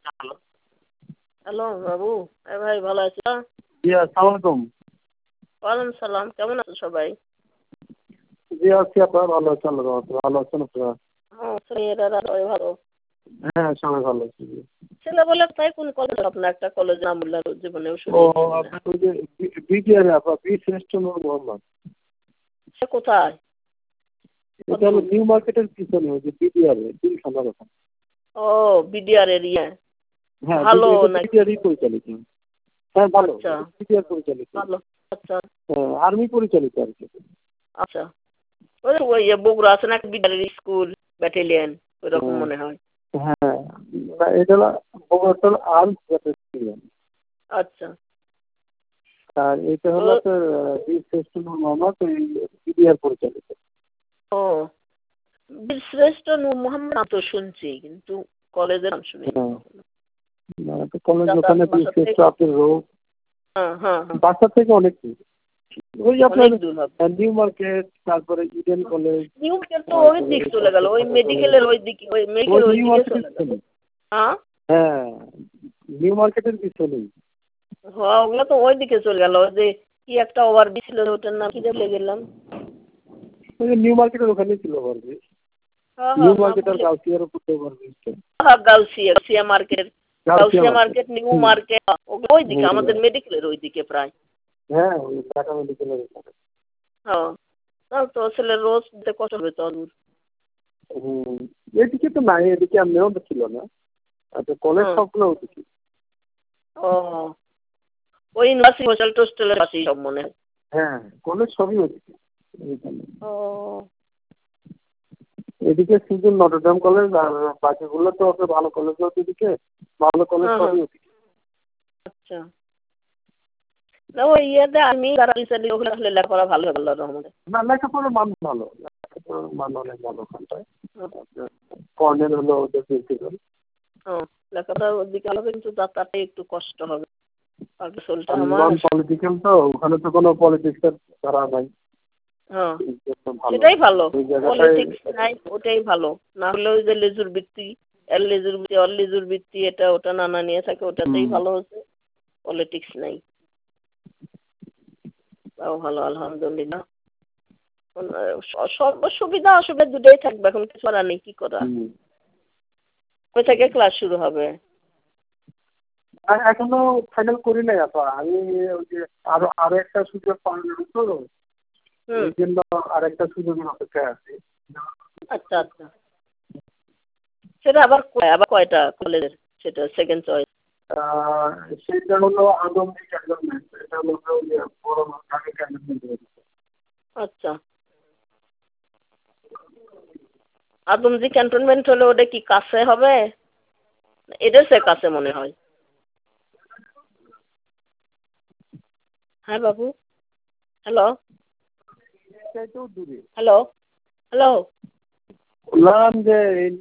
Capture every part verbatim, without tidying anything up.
Hello hello বাবু, এ ভাই ভালো আছো? জি আসসালামু আলাইকুম। ওয়ালাইকুম সালাম। কেমন আছো সবাই? জি আছি আপনারা ভালো আছেন, আল্লাহর রহমতে ভালো আছেন আপনারা? হ্যাঁ, ছেলেরা সবাই ভালো। হ্যাঁ সবাই ভালো আছি। জি। ছেলে বলে তাই কোন কলেজ আপনার একটা কলেজ নাম বললেন জীবনেও ও শুনেছি মনে হয়। আপনার ওই যে বিটিআর আপনার বি শ্রেষ্ঠ নূর মোহাম্মদ। সে কোথায়? এটা হলো নিউ মার্কেটের পিছনে ওই যে বিটিআর তিন খানা কথা। ও বিডিআর এরিয়া। হ্যাঁ ভালো নাকি? বিটিআরই পরিচালিত। হ্যাঁ ভালো আচ্ছা বিটিআর পরিচালিত। ভালো। আচ্ছা হ্যাঁ, আর্মি পরিচালিত আর কি। আচ্ছা। ওই যে ওই যে বগুড়া আছে না বিডিআর স্কুল ব্যাটালিয়ন ওইরকম হ্যাঁ মনে হয়। হ্যাঁ, না, এটা হলো বগুড়ার আর্মস ব্যাটালিয়ন। আচ্ছা। আর এটা তো হলো আপনার বি শ্রেষ্ঠ নূর মোহাম্মদ ওই বিটিআর পরিচালিত। ও বীরশ্রেষ্ঠ নূর মোহাম্মদ নাম তো শুনছি কিন্তু কলেজের নাম শুনিনি হ্যাঁ কখনো। না, তো কলেজ যাতায়াত ওখানে বি বাসা শ্রেষ্ঠ থেকে আপনার রোড হ্যাঁ হ্যাঁ হ্যাঁ বাসা থেকে অনেক দূর। ওই আপনার অনেক দূর হবে। নিউ মার্কেট, তারপরে ইডেন কলেজ, নিউ মার্কেট তো ওই তারপরে দিক চলে গেল, ওই ঢাকা কলেজ, মেডিকেলের ওই দিকে, ওই ওই মেডিকেল ওই নিউ দিকে মার্কেটের চলে গেল। পিছনে। হ্যাঁ হ্যাঁ নিউ মার্কেটের পিছনেই। হ্যাঁ ওগুলো তো ওই দিকে চলে গেল। ওই যে কি একটা ওভার ব্রিজ ছিল ওটার নাম কি ভুলে গেলাম। ওই যে নিউ মার্কেটের ওখানেই ছিল ওভারব্রিজ। হ্যাঁ নিউ হ্যাঁ না মার্কেট আর ভুলে গাউসিয়ার উপর ওভারব্রিজটা। হ্যাঁ Gausia Gausia market, Gausia Gausia market. Market new hmm market ওগুলো ওই দিকে হুম আমাদের মেডিকেলের ওই দিকে প্রায়। হ্যাঁ ওই ঢাকা মেডিকেলের ওখানে। হ্যাঁ তাও তো ছেলে রোজ যেতে কষ্ট হবে তো দূর। হুম এদিকে তো নাই, এদিকে এমনিও তো ছিল না। আচ্ছা কলেজ হ্যাঁ সবগুলো ওদিকে। ও ওই ইউনিভার্সিটি হোস্টেল টোস্টেলের পাশেই সব মনে হয়। হ্যাঁ কলেজ সবই ওদিকে এইখানে। ও এদিকে শুধু নটরডেম কলেজ আর বাকিগুলো তো ওকে ভালো কলেজ ওদিকে, ভালো কলেজ হ্যাঁ হ্যাঁ সবই ওদিকে। আচ্ছা। না ওই ইয়েতে আমি যারা রিসেন্টলি ওখানে আসলে লেখাপড়া ভালো হবে আল্লাহর রহমতে। না লেখাপড়ার মান ভালো, লেখাপড়ার মান অনেক ভালো ওখানটায়। হুম, কর্নেল হলো ওদের প্রিন্সিপাল। ও লেখাপড়ার ওদিকে ভালো হবে কিন্তু যাতায়াতে একটু কষ্ট হবে। আর শরীরটা আর আমার নন পলিটিক্যাল তো ওখানে তো কোনো পলিটিক্সের ধারা নাই। হ্যাঁ ভালো সেটাই ভালো। ওই জায়গাটায়। পলিটিক্স নাই ওটাই ভালো। না হলে ওই যে লেজুর বৃত্তি এর লেজুর বৃত্তি অর লেজুর বৃত্তি এটা ওটা নানা নিয়ে থাকে ওটাতেই হুম ভালো হচ্ছে। পলিটিক্স নাই। তাও ভালো আলহামদুলিল্লাহ। স- সব সুবিধা অসুবিধা দুটোই থাকবে এখন কিছু করার নেই কি করা। হুম। কবে থেকে ক্লাস শুরু হবে? আর এখনো ফাইনাল করি নাই আপা, আমি ওই যে আরো আরো একটা সুযোগ পাওয়া তো হুম এই জন্য আরেকটা সুযোগের অপেক্ষায় আছি। আচ্ছা আচ্ছা। সেটা আবার কয়- আবার কয়টা কলেজের সেটা সেকেন্ড চয়েস? আহ, সেটা হলো আদমজি ক্যান্টনমেন্ট, এটা হলো ওই যে বড় ঢাকা ক্যান্টনমেন্ট। আচ্ছা আদমজি ক্যান্টনমেন্ট হলে ওটা কি কাছে হবে? এদের সে কাছে মনে হয়। হ্যাঁ বাবু হ্যালো চাইতেও দূরে হ্যালো হ্যালো বললাম যে এই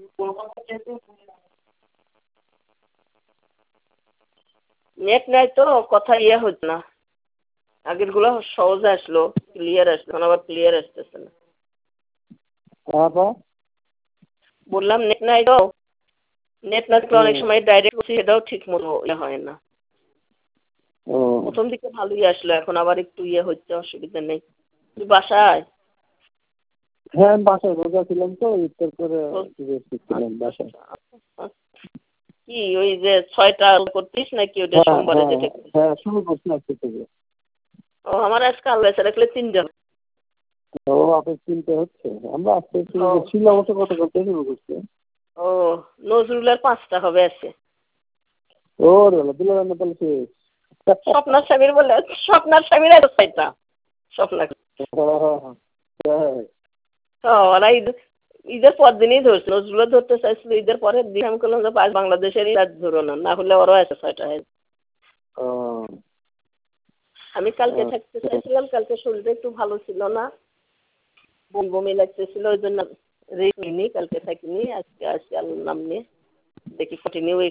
নেট নাই তো কথা ইয়ে হচ্ছে না। আগের গুলো সহজে আসলো ক্লিয়ার আসলো এখন আবার ক্লিয়ার আসতেছে না। আপা। বললাম নেট নাই তো, নেট না থাকলে অনেক হুম, সময় ডাইরেক্ট বলছি সেটাও ঠিক মতো ইয়ে হয় না। ও প্রথম দিকে ভালোই আসলো এখন আবার একটু ইয়ে হচ্ছে অসুবিধা নেই। তুই বাসায়? হ্যাঁ বাসায় রোজা ছিলাম তো ইফতার করে ও, একটু রেস্ট ছিলাম আচ্ছা বাসায়। আচ্ছা আচ্ছা। কি ওই যে ছয়টা করতিস নাকি ওটা হ্যাঁ সোমবারে হ্যাঁ যেটা করিস? হ্যাঁ শুরু করছি আজকে থেকে। ও আমার আজকে আল্লাহ ছাড়া রাখলে তিনটা। ও আপনার চিন্তা হচ্ছে, আমরা আজকে শুরু ও করছি অবশ্য গতকাল থেকে শুরু করছি। ও নজরুলের পাঁচটা হবে আছে। ও রে দিল রান্না তাহলে শেষ। স্বপ্নার স্বামীর বলে স্বপ্নার স্বামীর আর ছয়টা স্বপ্না। হ্যাঁ, ও ওরা ঈদ ঈদের পর দিনই ধরছে নজরুলও ধরতে চাইছিল ঈদের পরের দিন আমি বললাম যে আজ বাংলাদেশেরই রাত ধরো না না হলে ওরাও আছে ছয়টা। ও, আমি কালকে থাকতে আচ্ছা। চাইছিলাম কালকে শরীরটা একটু ভালো ছিল না, বমি বমি লাগতেছিল ওই জন্য রেস্ট নিইনি কালকে থাকিনি আজকে আসি আল্লাহর নাম নিয়ে দেখি কন্টিনিউ